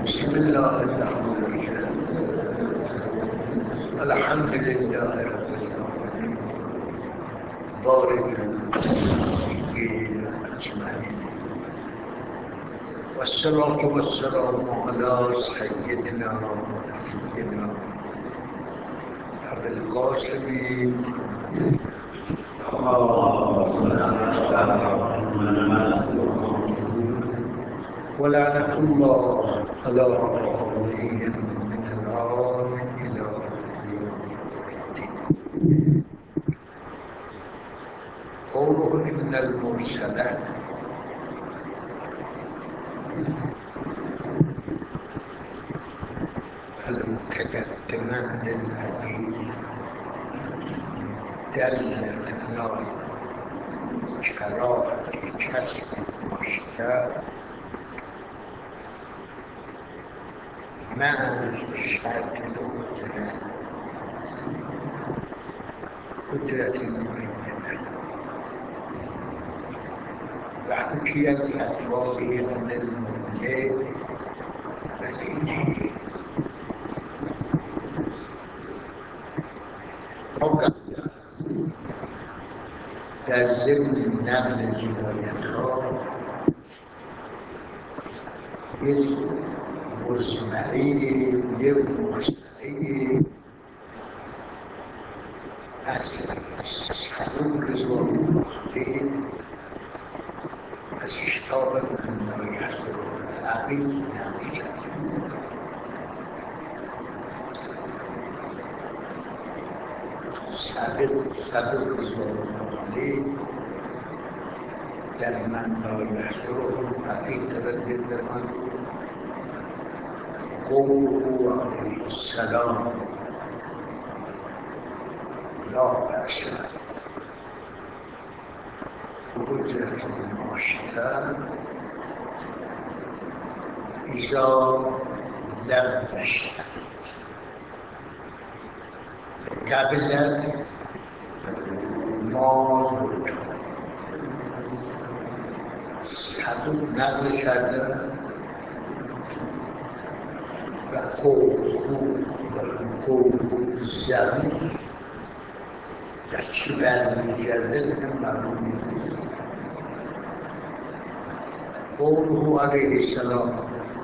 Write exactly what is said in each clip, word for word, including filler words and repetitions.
بسم الله الرحمن الرحيم الحمد لله رب العالمين بارك المسلمين أجمعين والصلاة والسلام على سيدنا ونبينا أبي القاسم ولعنة الله على أعدائهم من الآن إلى يوم الدين. قوله إن المرسلات المتقدمة للحديث دلت على كراهة كسب المشتاق مع شرط القدرة قدرة معينة وحكي الفتوى أن المولد فقيه در ضمن نقل جنایت‌ها یک مزمره یک مزمره از صدوق رضوان‌الله از کتاب من نایحضر الفقیه نقل کرد. صدوق رضوان‌الله در من نایحضر الفقیه تردد فرمود قوله علیه السلام لا بأس بقدرة الماشطة إذا لم تشتغل قبل ما بود صدوق نقل کرده و قوله و قوله زمین در چی برمیگرده هم معلوم نیست. قوله علیه السلام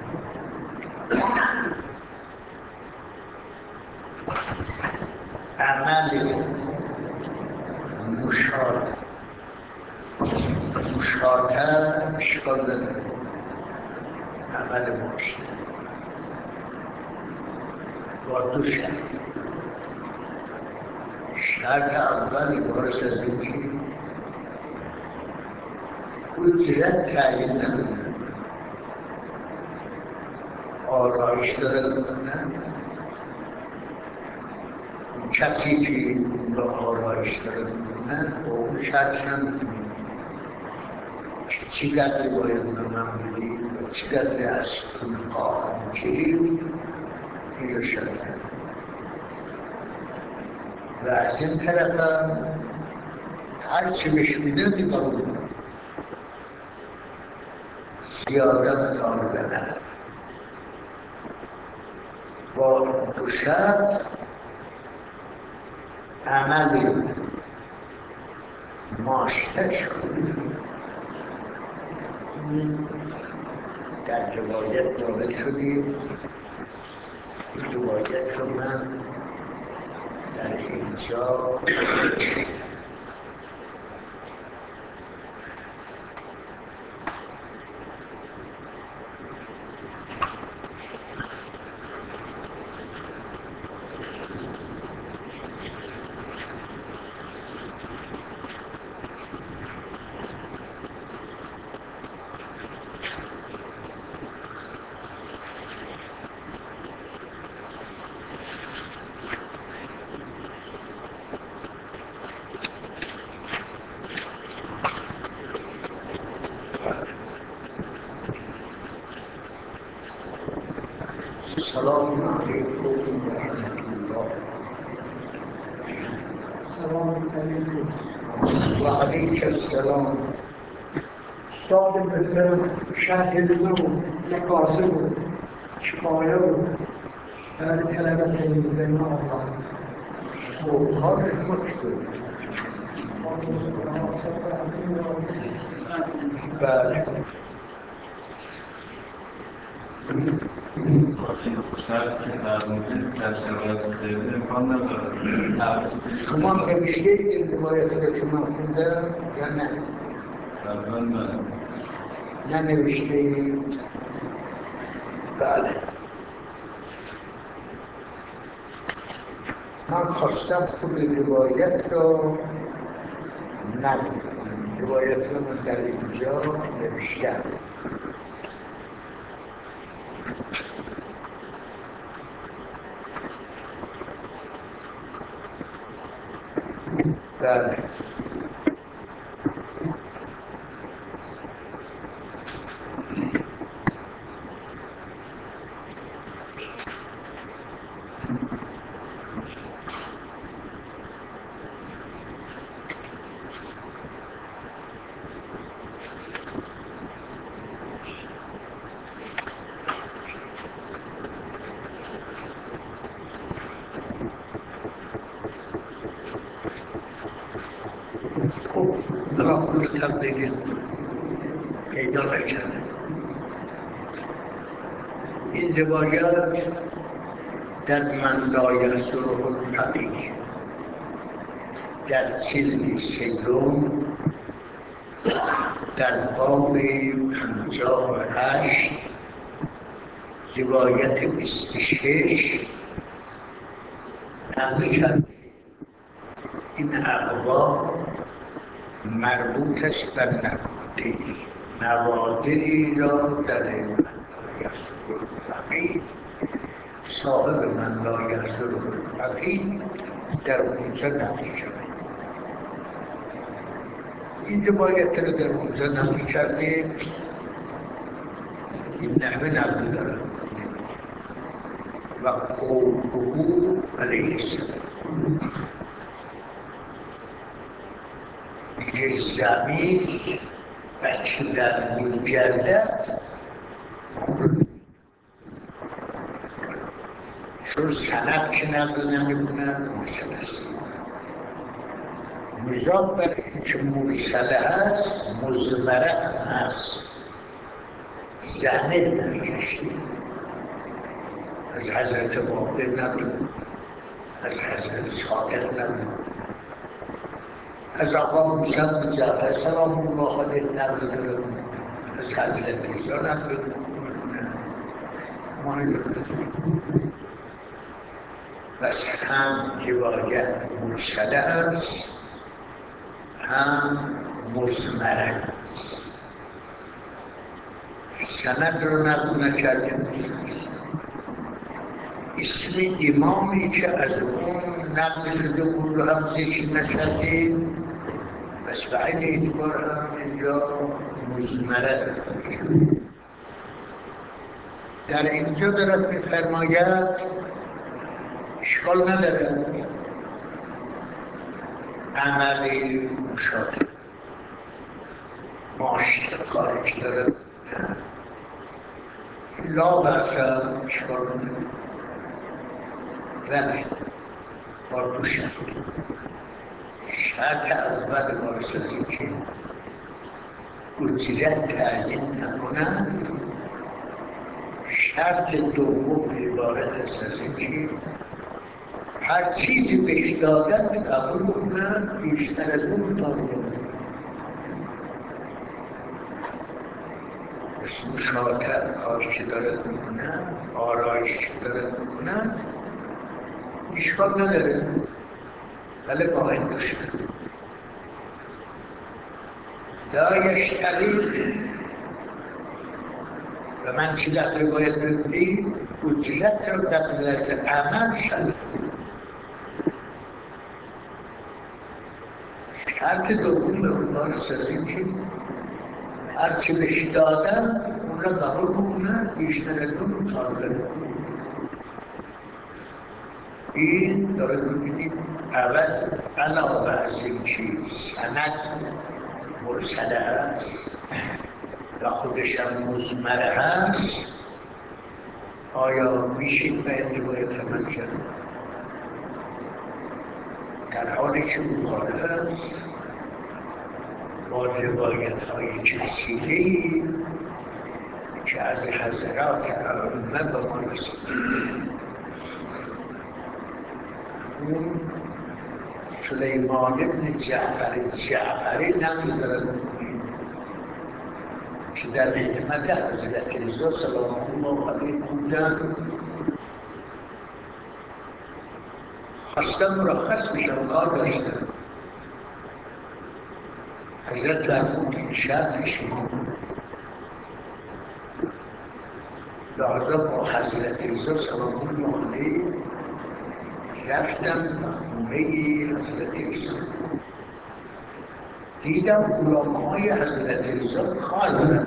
عمل مشاهده مشاهده اشکال نداره عمل ماشته با دو شرط. شرط اول عبارت از اینکه قدرت تعیین نکنه آرایش دارد کنه کسی که اون را آرایش دارد کنه با اون شرط هم چی قدری باید به من بدی و چی قدری از اون خواهم گیری این را شرط کنه. و از این طرف هم هر چی بهش میده میقبول زیادت طالبه نداره با دو شرط عمل ماشتش کنید. در روایت داخل شدیم این روایت رو من در اینجا السلام علیکم و رحمت الله. سلام علیکم. و علیک السلام. استاد بهتر شهر نو نکاسه بود کفایه بود. بعد طلب سید ما خب کارش مشکل. بله شرط که فرمودید در شرایط خیلی امکان نداره. شما نوشته این روایت رو که من خوندم یا نه؟ تقریبا نه. نه نوشته این؟ بله. من خواستم خود روایت رو نگم. روایت رو من در اینجا نوشتم. بله الان خودتم بگید پیدا نکردم. این روایت در من لا یحضره الفقیه در جلد سوم در باب پنجاه و هشت روایت بیست و شش نقل کرده. این اقوال مربوط است بر نکته نوادری را در من لا یحضره الفقیه صاحب من لا یحضره الفقیه در اونجا نقل کرده. این روایت رو در اونجا نقل کرده. این نحوه نقل دارد و قوله علیه السلام میگه زمین بچه در میگردد چون سند که نقل نمیکنن مرسل است. مضاف بر اینکه مرسله هست مضمره هست. زنه در کشتی از حضرت واقع نقل، از حضرت صادق نقل، از آقا موسی بن جعفر سلام الله علیه نقل دارد، از حضرت عیسی نقل میکنه. ما بس هم روایت مرسله است هم مضمره است. سند رو نقل نکرده. اسم امامی که از اون نقل شده بود رو هم ذکر نکردیم. بس به این اعتبار هم اینجا مضمره در اینجا دارد می‌فرماید اشکال نداره عملی مشاهده ماشت کارش داره لا بحثا اشکال نداره ولی با دو شرط. شرط اول وارثتی که اجرت تعیین نکنند. شرط دوم عبارت است از اینکه هر چیزی بهش دادن قبول بکنن بیشتر از اون قبول بکنن. اسم مشاهده کاری که دارد میکنن آرایش که دارد میکنن اشکال نداره ولی باید داشتن لا یشتری و من چی در روایت بودیم اجرت رو در لحظه عمل شد. شرط دوم اونها رسدیم که هرچی بهش دادن اون را قبول بکنن بیشتر از اون مطالبه. این داره ببینید اول علاوه از اینکه سند مرسله هست و خودش هم مضمره هست آیا میشید به این روایت عمل کرد؟ در حالی که مخالف است با روایت های کثیری که از حضرات ائمه به ما رسید. اون سلیمان بن جعفر جعفری نقل دارد که در خدمت حضرت رضا سلام الله علیه بودن، خواستم مرخص بشم، کار داشتم. حضرت فرمود این شب پیش ما، لحظه با حضرت رضا سلام الله علیه رفتم به خونه حضرت رضا، دیدم غلام‌های حضرت رضا کار دارن،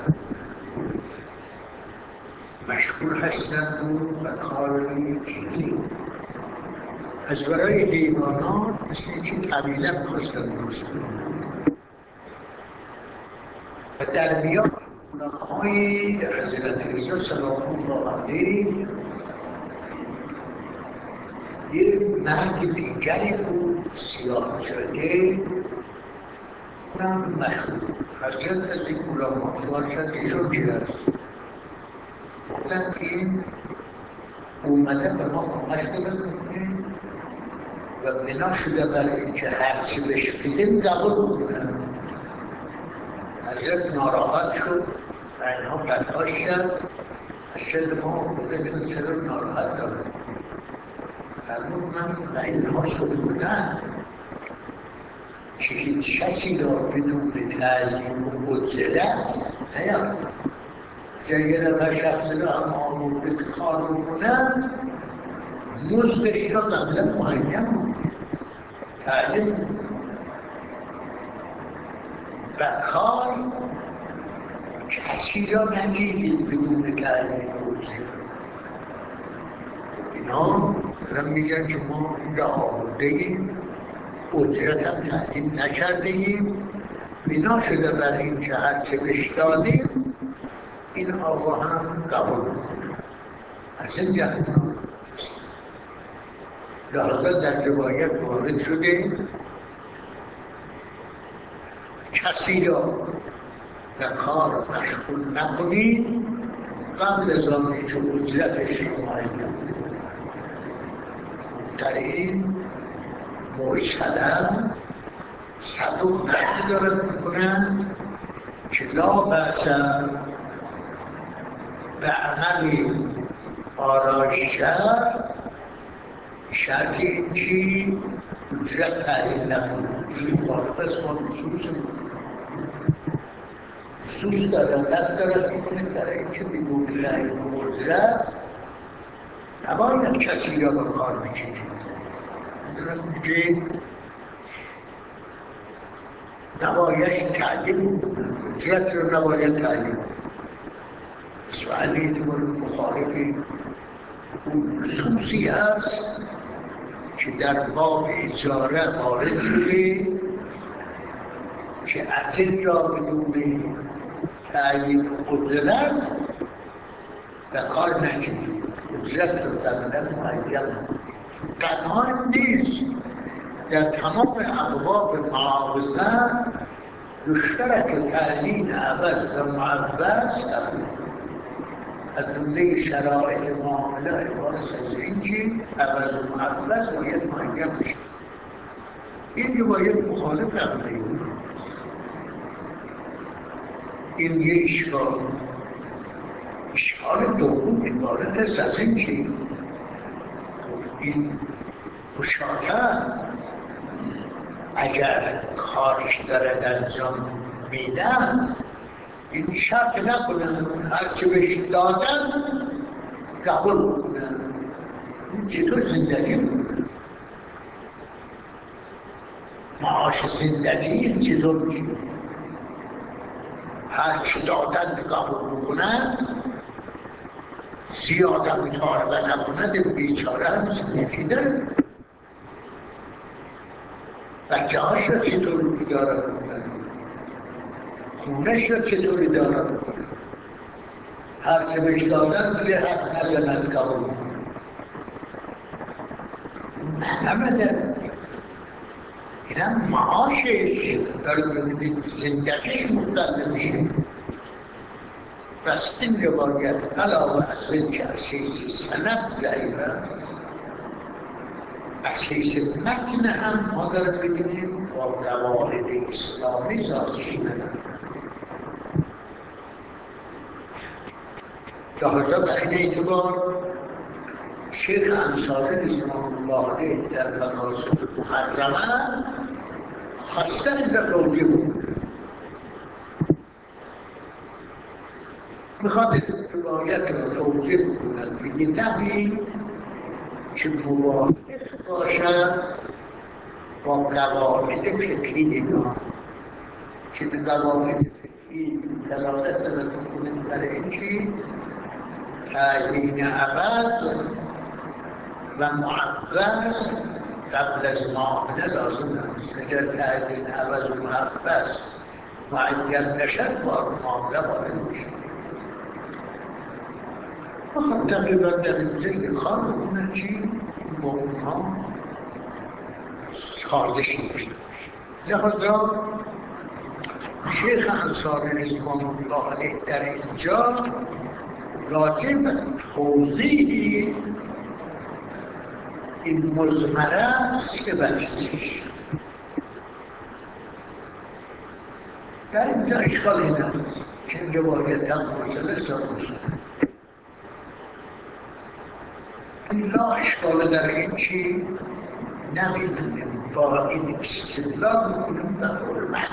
مشغول هستند و به کار گیری. از برای حیوانات مثل اینکه طویله می‌خواستن درست کنن و در میان غلام‌های حضرت رضا سلام الله علیه یه مرد دیگری بود، سیاه شده، اونم مشغول. حضرت از این غلام‌ها سوال کرد ایشون کی است؟ گفتن این اومده به ما کمک بکنه و بنا شده برای اینکه هرچی بهش بدیم قبول بکنه. حضرت ناراحت شد و اینها برداشت کرد. اشد ما خودتون چرا ناراحت دارد؟ فرمود من به اینها سپردم که هیچ کسی را بدون تعلیم و اجرت نیاد. اگر یه نفر شخصی را هم آورده که کار بکنن، مزدش را قبلا معین بود، تعلیم بود و کار کسی را نگیرید بدون تعلیم و اجرت. اینا دارم میگن که ما این را آورده ایم، اجرت هم تعلیم نکرده ایم، بنا شده برای این که هرچه بهش دادیم این آقا هم قبول میکنه. از این جهت لحظه در روایت وارد شده کسی را به کار مشغول نکنید قبل از آنکه که اجرتش را معین کنید. در این مرسلن صدوق نقل دارد میکنن که لا بأس به عمل آرایشگر شرط این که اجرت تعیین نکنه. این مخالف است با نصوص نصوص دلالت دارد میکنه در اینکه بدون تعیین اجرت نباید کسی را به کار بگیرید. دارد میگه نباید تعیین اجرت را نباید تعیین. سوالی دوباره مخالف اون نصوصی هست که در باب اجاره وارد شده که از اینجا بدون تعیین اجرت به کار نگیرید، اجرت رو قبلا معین. تنها نیست، در تمام ابواب معاوضه یشترک تعیین عوض و معوض از جمله شرایط معامله عبارت از این که عوض و معوض باید معین بشه. این روایت مخالف عقیده او. این یه اشکال. اشکال دوم عبارت است از این که این مشاهده اگر کارش دارد انجام میدن این شرط نکنن هرچی بهش دادن قبول کنن. این چطور زندگی میکنن؟ معاش زندگی این چطور میکنن؟ هرچی دادن قبول بکنن، زیادم طالبه نکنند، بیچاره هم زندگی داره. بچه هاش را چطور بیداره بکنن؟ خونش را چطور اداره بکنن؟ هر چه بهش دادن توی حق نزنن قبول نمیده. اینم معاشش داره ببینید زندگیش مختلف میشه. پس این روایت علاوه از این که از حیث سند ضعیف است، از حیث متن هم ما داره ببینیم با قواعد اسلامی سازش نداره. لحاظا در این اعتبار شیخ انصاری رضوان الله علیه در مقاصد محرمه خاصه این را توجیه بود. میخواد روایت را توجیه کنند به یه نحوی که موافق باشد با قواعد فقهی اینا، که به قواعد فقهی دلالت دارد کنیم در این چی تعیین عوض و معوض قبل از معامله لازم است. اگر تعیین عوض و معوض معین نشد با معامله وارد میشه. خب تقریبا در اینجا کار بکنن چی با اونها سازشی داشته باشه. لحاظا شیخ انصاری رضوان الله علیه در اینجا راجع به توضیح این مضمره است که بچهش در اینجا اشکالی ندارد که این روایت هم مرسله سازش لا اشکال در این چی نمیدونیم با این استدلال کنیم به حرمت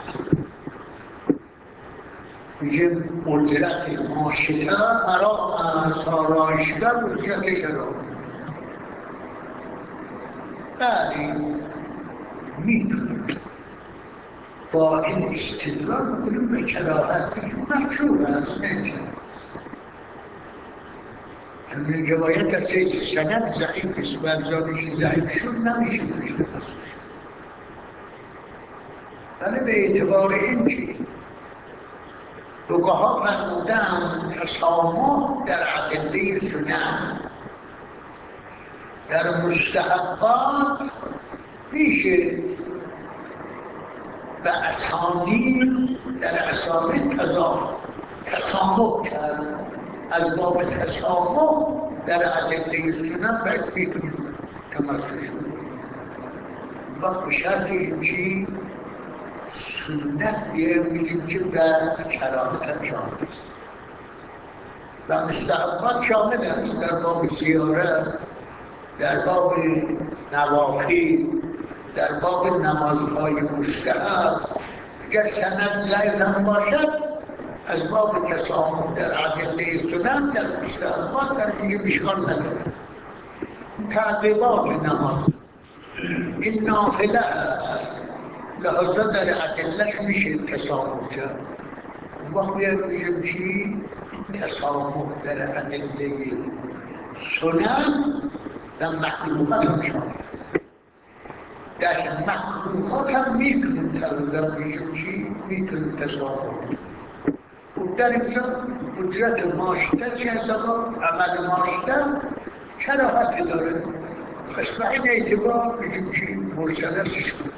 میگه مجرد ماشته برای سارایشگر مجرد شراب بلی میدونیم با این استدلال کنیم به کراهت بگیم مکروه است نمیشه. چون این روایت از حیث سند ضعیف است و افزایش ضعیف شد نمیشه داشته باشه. ولی به اعتبار این که فقها فرمودند تسامح در ادله سنن در مستحبات میشه و اسانید در اسانید تسامح کرد. از باب تسامح در ادله سنن باید میتونیم تمثل شد و به شرط این چی سنت یه میگیم که در کراهت شامل است و مستحبات شامل است در باب زیارت، در باب نوافل، در باب نمازهای مستحب. اگر سند ضعیف هم باشد از باب تسامح در ادله سنن در مستحبات در اینجا اشکال نداره. تعقیبات نماز این نافله است، لحاظا در ادلهش میشه تسامح کرد. وقت میگم چی؟ تسامح در ادله سنن در مکروهات هم شامل. در مکروهات هم میتونیم تقریبا میگم چی؟ میتونیم تسامح. در اینجا اجرت ماشته چه حسابا؟ عمل ماشته کراهتی داره. پس به این اعتبار بگیم که مرسلسش کنه.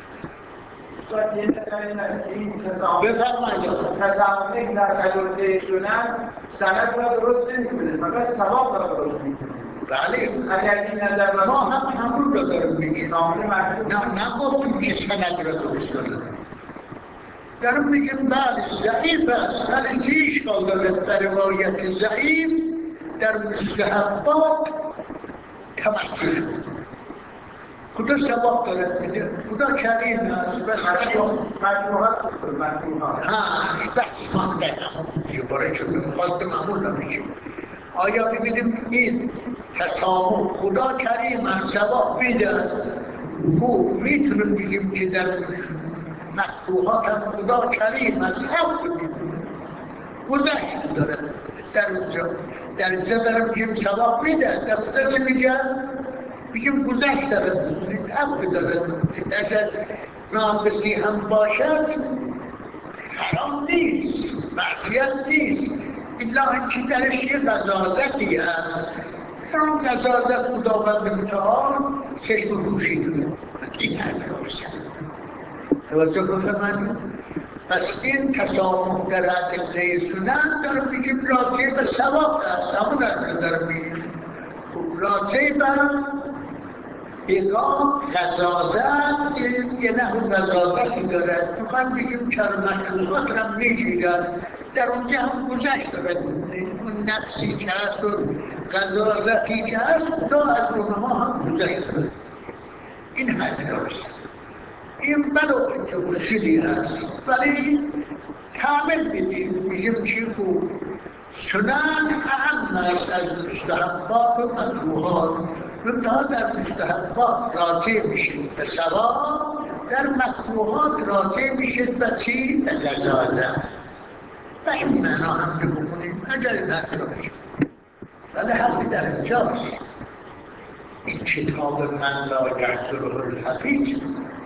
بفرمایید تسامح در ادله سنن سند را درست نمی‌کنه، فقط ثواب را درست می‌کنه. بله. اگر این نظر ما هم همون را داریم میگیم. نه نگفتیم که سند را درست کنیم. دارم میگم بله ضعیف است، ولی چه اشکال دارد در روایت ضعیف در مستحبات تمثل شد. خدا ثواب دارد میده، خدا کریم است. بس مجموعات مجموعات ها بحث مانده همون برای چون میخواستم همون نمیشه. آیا ببینیم این تسامح خدا کریم است ثواب میده؟ خوب میتونیم بگیم که در مکروهات هم خدا کریم است عفو میکنه، گذشت داره در اونجا. در اینجا دارم میگیم ثواب میده، در اونجا چی میگن؟ میگیم گذشت داره عفو داره. اگر ناقصی هم باشد حرام نیست، معصیت نیست، الا اینکه درش یه غضاضتی هست، در اون غضاضت خداوند متعال چشم پوشیدونه. این هست توجه بفرمایید. پس این تسامح در ادله سنت داره میگیم راجع به ثواب هست، همون هست داره میگیم راجع به اقام غضاضت یه نحو غضاضتی داره. میخوایم بگیم چرا مشروبات را میگیرن، در اونجا هم گذشت داره اون نفسی که هست و غضاضتی که هست تا از اونها هم گذشت داره. این حد دارست. این بلو که مشکلی هست ولی کامل میدیم میگیم چی خوب سنن اهم است از مستحبات و مکروهات. منتها در مستحبات راجع میشید به ثواب، در مکروهات راجع میشید به چی؟ به غضاضت. و این معنا هم که بکنیم اگر نتراشیم. ولی حقی در اینجاست. این کتاب من لا یحضره الحفیظ،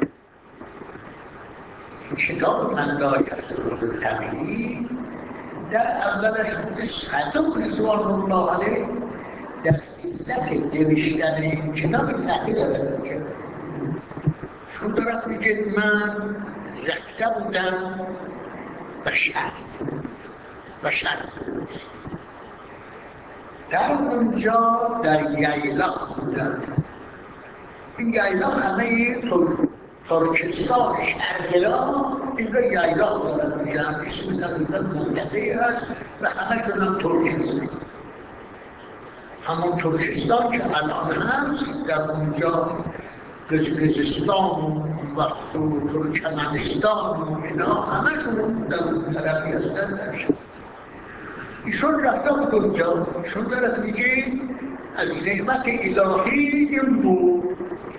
کتاب من لا یحضره الحفیظ در اولش بوده صدق رضوان الله علیه در علت نوشتن این کتاب نقی دارد که چون دارد میگه من رفته بودم بشر بشر در اونجا در ییلاق بودم. این ییلاق همه ترکستان شرقلا این را ییلاق دارد میگم، اسم تقریبا منطقه هست و همه شدن ترکستان. همون ترکستان که الان هست در اونجا قزقزستان و ترکمنستان و اینا همه شدن در اون طرفی هستن درشن. ایشون رفته بود اونجا، ایشون دارد میگه از نعمت الهی این بود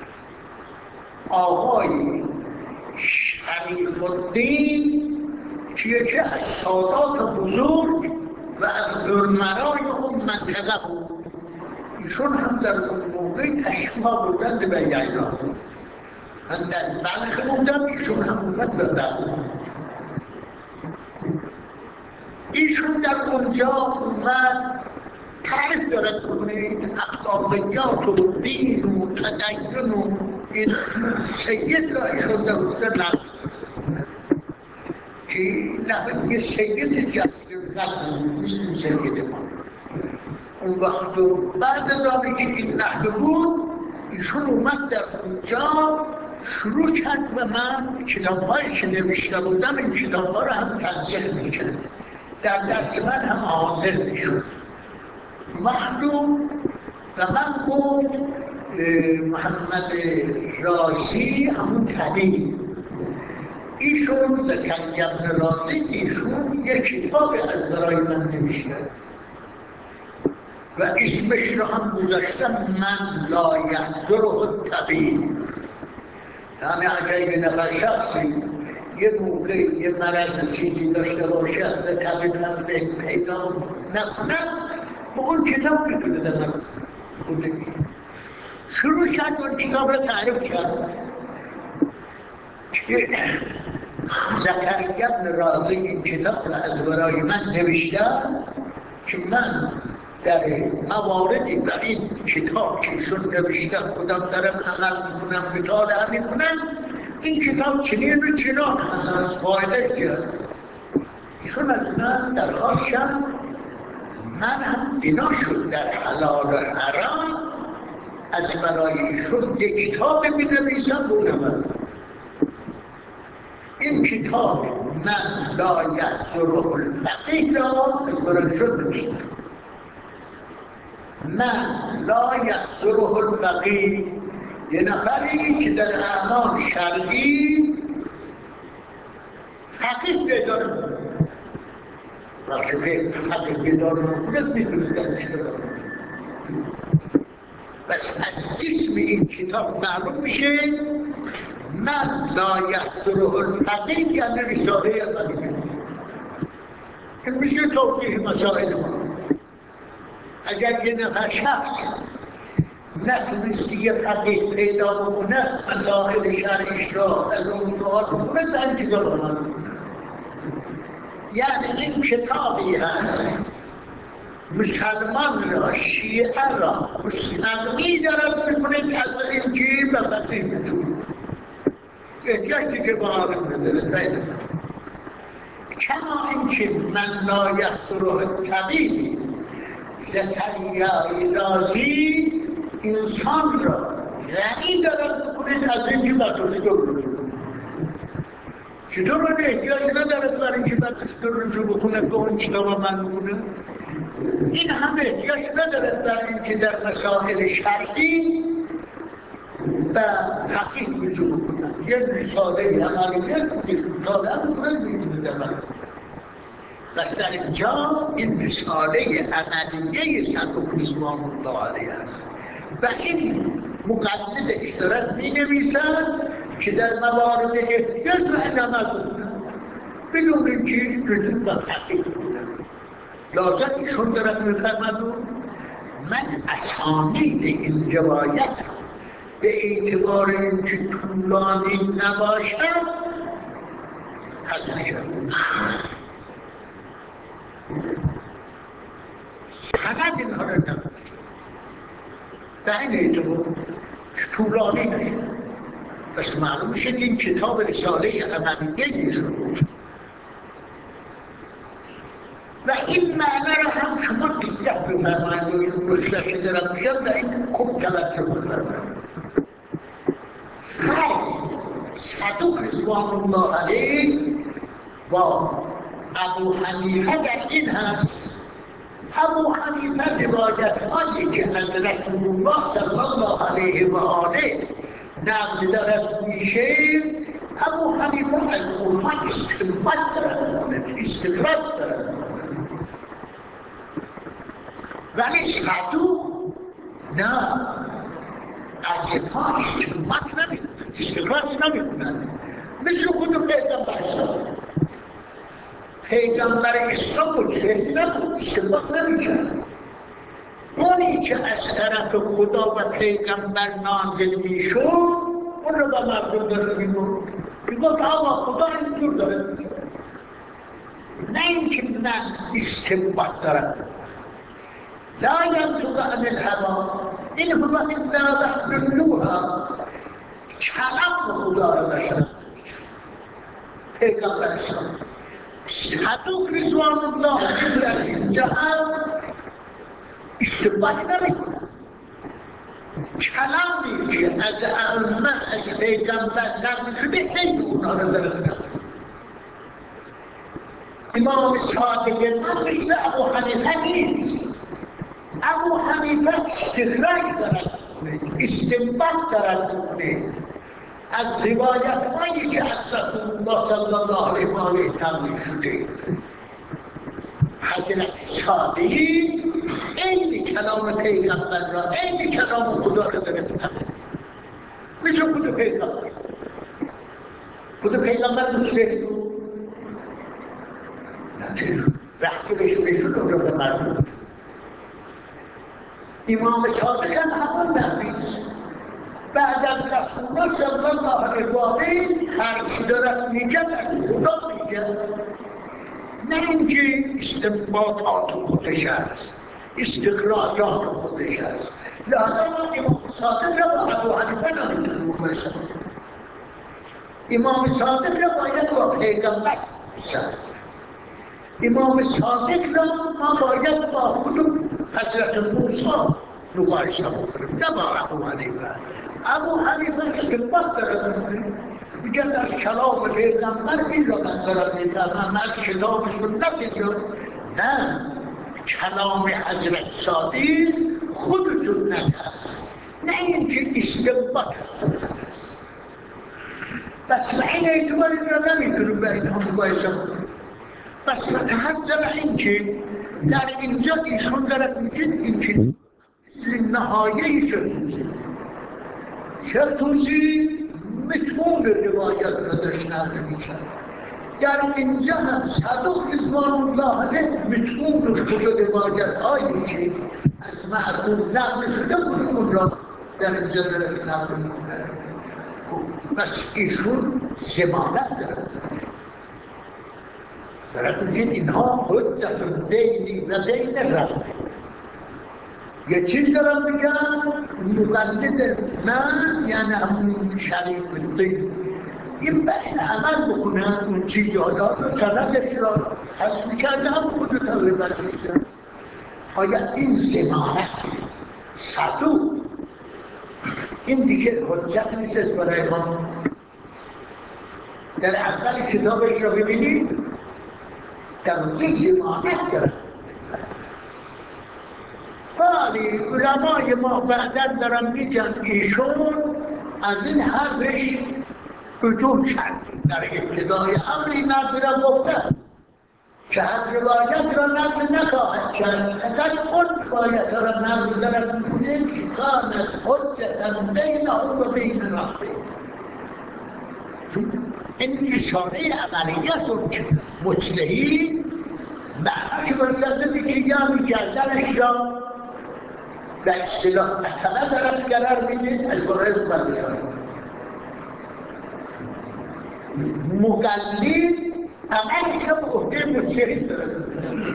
آقای شریف الدین که یکی از سادات بزرگ و از درمرای اون منطقه بود. ایشون هم در اون موقع تشریف آوردند به ییلاق. من در بلخ بودم، ایشون هم اومد به بلخ. ایشون در اونجا اومد تعریف دارد کنید اخلاقیات و دین و تدین و این سید را ایشون در اونجا نقل که نقل یه سید جدید نقل مثل سید ما. اون وقت و بعد از آنی که این نقل بود ایشون اومد در اونجا شروع کرد و من کتاب‌هایی که نوشته بودم این کتاب‌ها را هم تنسیخ می‌کرد، در دست من هم حاضر می‌شد. مخدوم و من بود محمد رازی همون طبیب ایشون زکریا بن رازی ایشون یک کتاب از برای من نوشته و اسمش را هم گذاشتم من لا یحضره الطبیب. یعنی اگر یه نفر شخصی یه موقع یه مرض چیزی داشته باشد و طبیب هم به پیدا نکنه با اون کتاب میتونه در خودش شروع کرد اون کتاب را تعریف کرد که زکریا بن رازی این کتاب را از برای من نوشتم که من در مواردی و این کتاب که ایشون نوشته خودم دارم عمل میکنم مطالعه میکنم این کتاب چنین و چنان از فایده کرد. ایشون از من درخواست کرد من هم بنا شد در حلال و حرام از برای ایشون یک کتاب بنویسم بودم. این کتاب من لا یحضره الفقیه را از برای ایشون نوشتم. من لا یحضره الفقیه یه نفری که در اعمال شرعی فقیه پیدا نکنه وقتی که فقیه پیدا نکنه میتونه درش کنه. بس از اسم این کتاب معلوم میشه من لا یحضره الفقیه یعنی رساله فقیه. این میشه توضیح مسائل ما. اگر یه نفر شخص نتونستی یه فقیه پیدا بکنه مسائل شرعیش را از اون سوال بکنه در این کتاب رو. یعنی این کتابی هست مسلمان را، شیعه را مستقلی دارد میکنه که از انجیل و فقیه وجود احتیاج دیگه با آرم نداره. کما اینکه من لا یخطره طبیب زکریای رازی انسان را غنی دارد بکنید از اینکه برداشته رجوع چطور من احتیاج ندارد برای اینکه برداشته رجوع بکنه به اون کتاب من بکنه. این هم احتیاج ندارد برای اینکه در مسائل شرعی و حقیق رجوع بکنه. یک رساله عملیت رساله هم میدونه من و در اینجا این رساله عملیه صدوق رضوان الله علیه است و این مقدمش دارد می نویسند که در موارد احتیاج و عمل بکنند بدون اینکه رجوع و حقیق بکنند. لازم ایشون دارد میفرمد من اسانید این روایت به اعتبار اینکه طولانی نباشد حسن کردم سند اینها را نباشد به این اعتبار طولانی نشد. بس معلوم شد این کتاب رساله عملیه شد و این معنی را هم شما دقت بفرمایید و این نسخه که دارم میگم و این خوب توجه بفرمایید. هر صدوق رضوان الله علیه با ابو حنیفه در این هست. ابو حنیفه روایت هایی که از رسول الله صلی الله علیه و آله نقل دارد میشه ابو حنیفه از اونها استنباط دارد میکنه، استخراج دارد میکنه. ولی صدوق نه از اینها استنباط نمیکنه، استخراج نمیکنه. مثل خود پیغمبر اسلام پیغمبر اسلام مجتهد نبود، استنباط نمیکرد. اونی که از طرف خدا و پیغمبر نازل میشد اون رو به مردم داشت میگفت میگفت آقا خدا اینجور داره، نه اینکه من استنباط دارم. لا ینطق عن الهوی این هو الا وحی یوحی. کلام خدا رو نشنید پیغمبر اسلام. صدوق رضوان الله علیه در اینجا هم استنباط نمیکنه. کلامی که از ائمه از پیغمبر نقل شده خیلی اونها رو داره. امام صادق ما مثل ابو حنیفه نیست. ابو حنیفه استخراج دارد میکنه، استنباط دارد میکنه از روایت هایی که از رسول الله صلی الله علیه و آله نقل شده. حضرت صادقی این کلام پیغمبر را این کلام خدا را داره میکنه. مثل خود پیغمبر خود پیغمبر مجتهد بود وقتی بهش بشود اون را به مردم. امام صادق هم همون نبیست بعد از رسول الله صلی الله علیه و آله هر چی دارد میگه از خدا میگه، نه اینکه استنباطات خودش است، استخراجات خودش است. لازم امام صادق را با ابو حنیفه نمیتونه مقایسه کنه. امام صادق را باید با پیغمبر مقایسه. امام صادق را ما باید با خود حضرت موسی مقایسه بکنیم، نه با ابو حنیفه. ابو حنیفه استنباط دارد میکنه، میگن از کلام پیغمبر این را من دارم میفهمم، از کتاب سنت اینجا. نه، کلام حضرت صادق خود سنت است، نه اینکه استنباط از سنت است. بس به این اعتبار این را نمیتونیم به اینها مقایسه کنیم. بس متحضر اینکه در اینجا ایشون دارد میگه اینکه نهایه شرطوسی شرطوسی متمون روایت را داشت نقل می‌کرد. در اینجا هم صدوق رضوان الله علیه متمون خود روایت هایی که از معصوم نقل شده بود اون را در اینجا دارد نقل می‌کند. بس ایشون ضمانت دارد. دارد میگه اینها حجت بینی و بین رب. یه چیز دارم میگم مقلد من یعنی همون شریف الدین این بین عمل بکنن اون چیز یادات و سندش را حس میکرده هم خود تقریبا میشن. آیا این زمانت صدوق این دیگه حجت نیست برای ما؟ در اول کتابش را ببینید در اون زمانت دارد. ولی علمای ما بعداً دارن میگن ایشون از این حرفش رجوع کرد. در ابتدای امری نقل را گفتن که از روایت را نقل نخواهد کرد، فقط اون روایت را نقل دارد میکنه که کانت حجتا بینه و بین ربه. این اشاره عملی است که مصلحین معناش برگرده که یعنی کردنش را و اصطلاح اطلاع دارد قرار میده از برای بردشان. مقلد عملش را به عهده مصلحین دارد.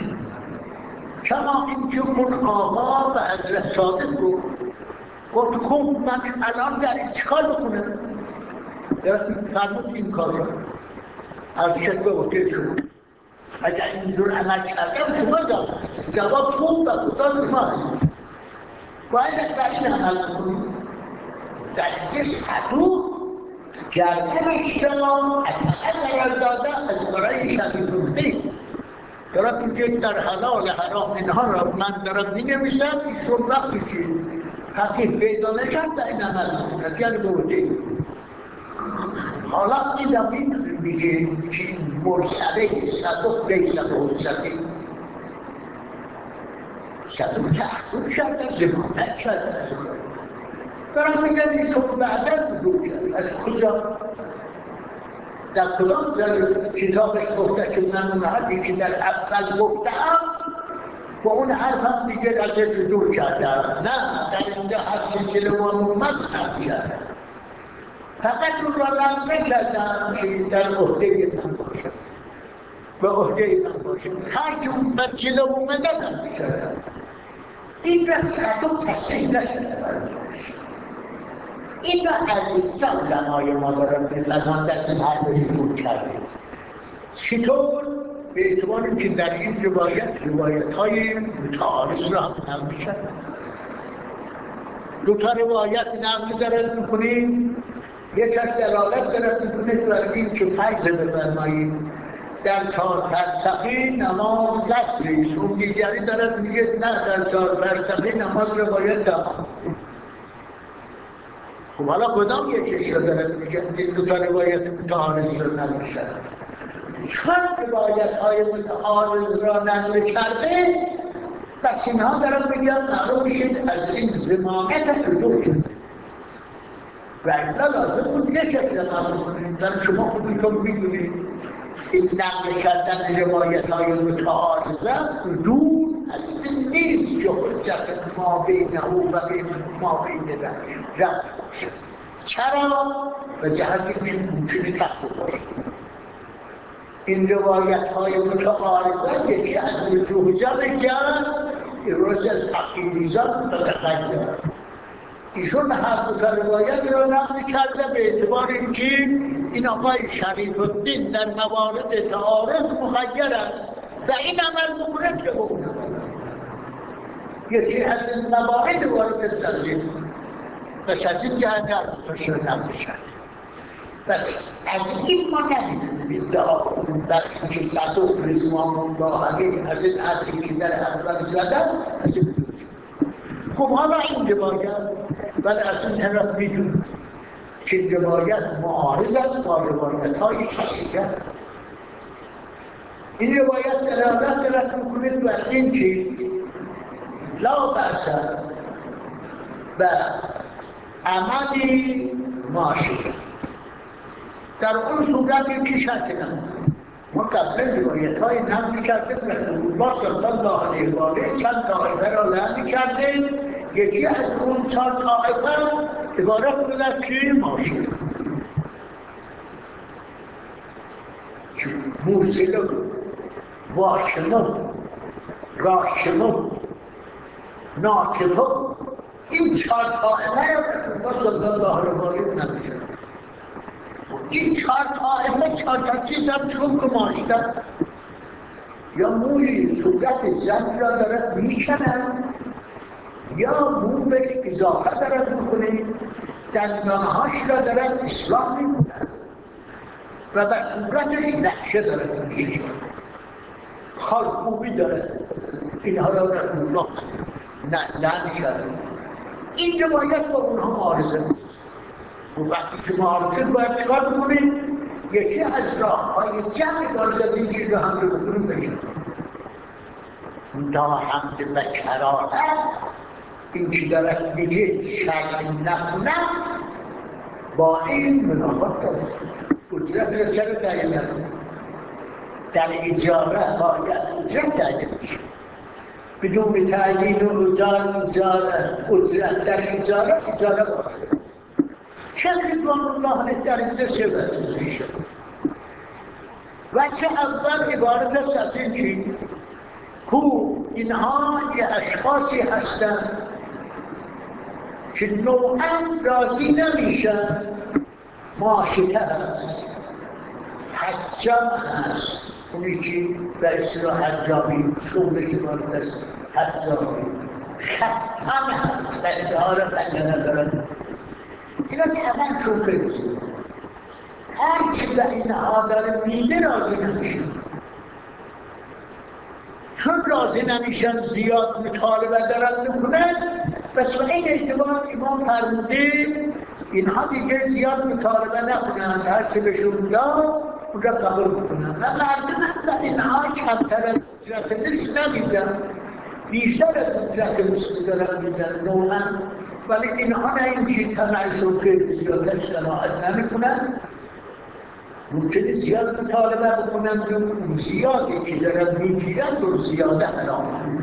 کما اینکه اون آقا به حضرت صادق گفت گفت خوب من الان در این چیکار بکنم؟ دارد فرمود این کار را از شد به عهده شما. اگر اینجور عمل کردم شما دارد جواب خوب و خدا شما هست. باید در این عمل کنید. در یک صدوق گردنش را اطلاع قرار داده از برای شریف الدین. دارد میگه در حلال حرام اینها را من دارم مینویسم ایشون وقتی که حقیق پیدا نشد در این عمل کنید یعنی به عهده. حالا این را میگه که مرسله صدوق لیس بحجتی صدوق تحقیق کرده زمانت کرده دارم میگن ایشون بعداً رجوع کرد. از کجا؟ در کدام جای کتابش گفته که من اون حرفی که در اول گفتم با اون حرف هم دیگه ازش رجوع کردم؟ نه، در اینجا حرفی که رو اومد نقل کردم، فقط اون را نقل نکردم که در عهده من باشم، به عهده من باشم. هر که اون بر جلو اومده نقل کردم. این را صدوق تصحیح نشده برمیش. این را از اینجا علمای ما دارن بزنان در این حرفش رجوع کرده. چطور؟ به اعتبار که در این روایت روایت های متعارض را هم نقل میشن. دو تا روایت نقل دارد میکنیم، یک از دلالت دارد میکنید بر این که فرض بفرمایید در چهار فرسخی نماز دستریست، اون دیگری دارد میگه نه در چهار فرسخی نماز رو باید دام. خب حالا کدام یکیش رو دارد میگه این دو تا روایت متعارض رو نقل شد؟ چون روایت های متعارض را نقل کرده پس اینها دارد میگن معلوم میشید از این ضمانت رجوع کرده و اینجا لازم بود یک استعمال بکنید. در شما خودتون میدونید این نقل کردن روایت های متعارضه دور از این نیست که حجت ما بینه و بین ما بین رب باشد. چرا؟ به جهتی که ممکنه تخت باشد. این روایت های متعارضه یکی از وجوه جمع کرد روز از عقیلیزان به تقیید ایشون هر دو تا روایت را نقل کرده به اعتبار اینکه این آقای شریف الدین در موارد تعارض مخیر است و این عمل بکنه که اون یکی از این موارد وارد سازید بس از این جهت عرضش را نقل کرد. بس از این ما نمیدونیم ادعا کنیم در اینکه صدوق رزوان با اگه از این عرضی که در اول زدن از این خب حالا این روایت ولی از این طرف میدونیم که روایت معارض است با روایت های کسیده. این روایت دلالت دارد میکنید بر این که لا بأس و عملی ماشی در اون صورتی که شرط نمید. ما قبلا روایت های نقل کردیم رسول الله صلی الله علیه و آله چند طایفه را نقل کردیم. یکی از اون چند طایفه عبارت بودند که ماشی موسیله بود واشمون، راشمون، ناطقون، این چهار قائمه رو رسول صلی الله علیه و آله نمیشه. این چهار قائمه چهار تا چیز هم چون گماشتن، یا موی صورت زن را دارد میشنن، یا مو بهش اضافه دارد میکنه، دندانهاش را دارد اصلاح میکنن و به صورتش نقشه دارد میشه، خالقوبی دارد. اینها را رسول الله لعن شد. این روایت با اونها معارضه نیست. و وقتی که معارضه باید چکار بکنید؟ یکی از راههای جمع دارد این چیز رو هم رو بکنیم بشن دا حمد به کراهت. این که دارد میگه شک نکنم با این منافات دارد. اجرت را چرا تعیین نکنم؟ در اجاره باید اجرت تعیین میشه. بدون تعیین و اجاره اجرت در اجاره اجاره باید. شیخ رضوان الله در اینجا سه وجه شد. وجه اول عبارت است از این که کو اینها یه اشخاصی هستند که نوعا راضی نمیشن. معاشقه هست، حجام هست، اونی که به اصطلاح حجامی شغلش مانده است حجامی، ختم هست، بچه ها را بنده ندارن. اینا که همه شغل بسید هر چی به اینها داره میده راضی نمیشن. چون راضی نمیشن زیاد مطالبه دارن میکنن، بس به این اعتبار امام فرموده اینها دیگه زیاد مطالبه نکنن، هر چی بهشون داد اونجا قبول بکنن. و مردم به اینها کمتر از اجرت مثل نمیدن، بیشتر از اجرت مثل دارن میدن نوعا. ولی اینها نه این که تنعشون که زیادش قناعت نمیکنن، ممکنه زیاد مطالبه بکنن که اون زیادی که دارن میگیرن رو زیاده حرام.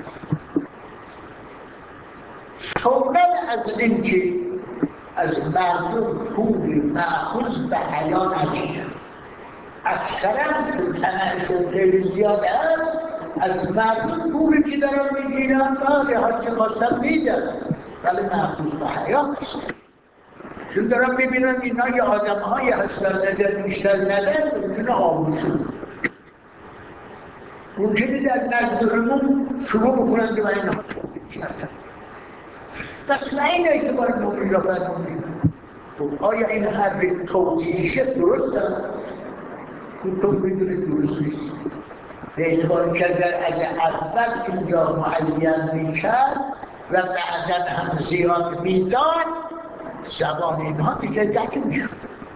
شغل از این که از مردم پول معخوض به حیا نگیرن. اکثرا چون تنعشون خیلی زیاده است، از مردم پولی که دارن میگیرن بله هر چه خواستن میدن، ولی معخوض به حیا نیست. چون دارم میبینم اینا یه آدم هایی هستن نظر بیشتر ندن، ممکنه آموشون ممکنه در نزد همون شروع بکنن که باید نمید بس نه این اعتبار موقعی را باید نمید. آیا این حرف توجیهشه درست هم؟ تو میدونی درست نیست. به اعتبار که اگر اول اینجا معین میکرد و بعدا هم زیاد میداد، زبان اینها دیگه دک میشود.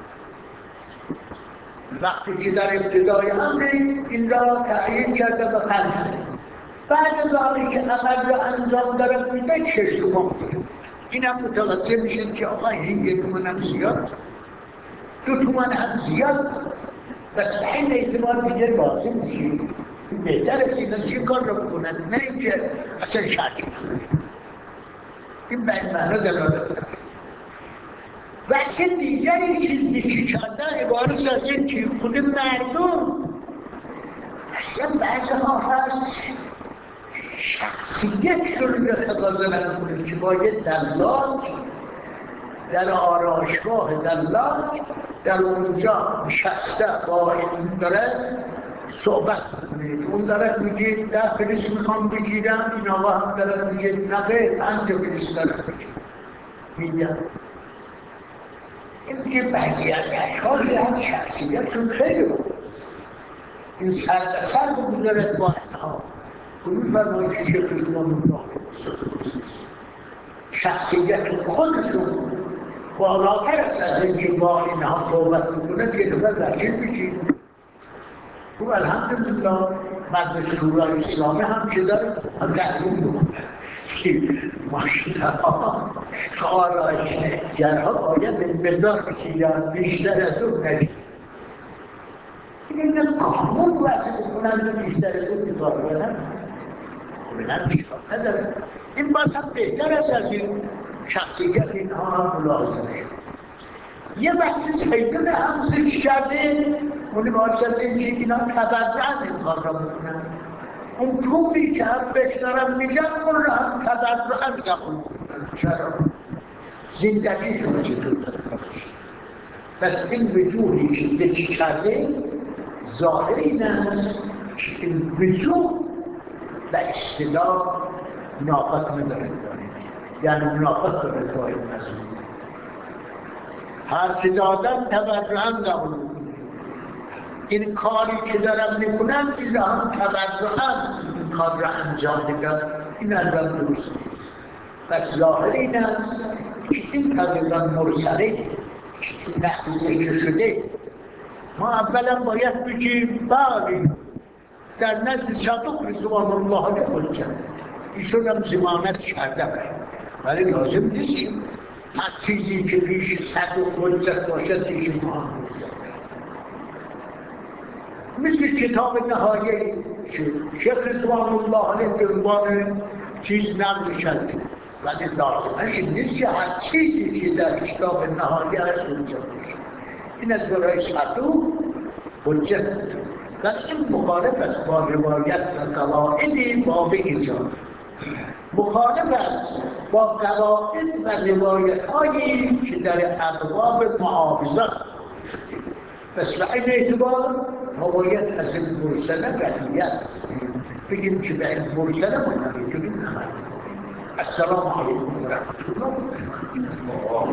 وقتی که در ابتدای امر این را تعیین کرده به پنج بعد از آنی که عمل را انجام دارد میده چه شما این هم متوجه میشن که آقا این یک تومن هم زیاد، دو تومن هم زیاد، بس به این اعتبار دیگه لازم میشه بهتر است اینا چه کار را بکنن، نه اینکه اصلا شرطی این به این معنی دلالت دارد. وقتی دیگری چیزی که کردن عبارت از این که خود مردم اصلا بعضی ها هست شخصیتشون را تقاضا نمیکنه که باید دلاک در آرایشگاه دلاک در اونجا نشسته با این داره صحبت کنید. اون داره میگه ده فلیس میخوام بگیرم، این آقا هم داره میگه نقه پنج فلیس داره میگم. این که بعضی از اشخاصی هم شخصیتشون خیلی بود. این سر به سر بگذارد با اینها کنون فرمایی که شیخ رضوان الله شخصیت خودشون بالاتر است از این که با اینها صحبت میکنه که دفعه وکیل بشید. خب الحمدلله مرد شورای اسلامی هم که داره هم قدوم بکنه که ماشینها آرایشگرها باید به مقدار بشیدن بیشتر از اون نگید. این هم قانون وضع بکنن بیشتر از اون کار بدن کاملا اشکال نداره. این باز هم بهتر است از این شخصیت اینها هم ملاحظه شد. یه وقتی سیدون همزه شده اون واسطه اینکه اینا تبرعن این کار را بکنن. اون پولی که هم بشترم میگن اون را هم تبرعن قبول بکنن. چرا؟ زندگیشون چطور دارش. پس این وجوهی که ذکر کرده ظاهر این است که این وجوه به اصطلاح منافق نداره، یعنی منافق داره ظاهر نزدیک. هرچی دادن تبرعن قبول بکنن. این کاری که دارم میکنم این هم تبرعن این کار را انجام میدم، این انجام درست نیست. پس ظاهر این است که این تقریبا مرسله نحو ذکر شده. ما اولا باید بگیم بله در نزد صدوق رضوان الله علیه حجت، ایشون هم ضمانت کرده باید، ولی لازم نیست هر چیزی که پیش صدوق حجت باشد ایشون هم حجت. مثل کتاب نهایه شیخ رضوان الله علیه به عنوان چیز نقل شده، ولی لازمش نیست که هر چیزی که در کتاب نهایه هست حجت بشه. این از برای صدوق حجت، ولی این مخالف است با روایت و قواعد باب ایجاد، مخالف است با قواعد و روایت هایی که در ابواب معاوضات شده. پس به این اعتبار ما باید از این مرسله رعایت بگیم که به این مرسله ما نمیتونیم عمل کنیم. السلام علیکم و رحمت الله و برکاته.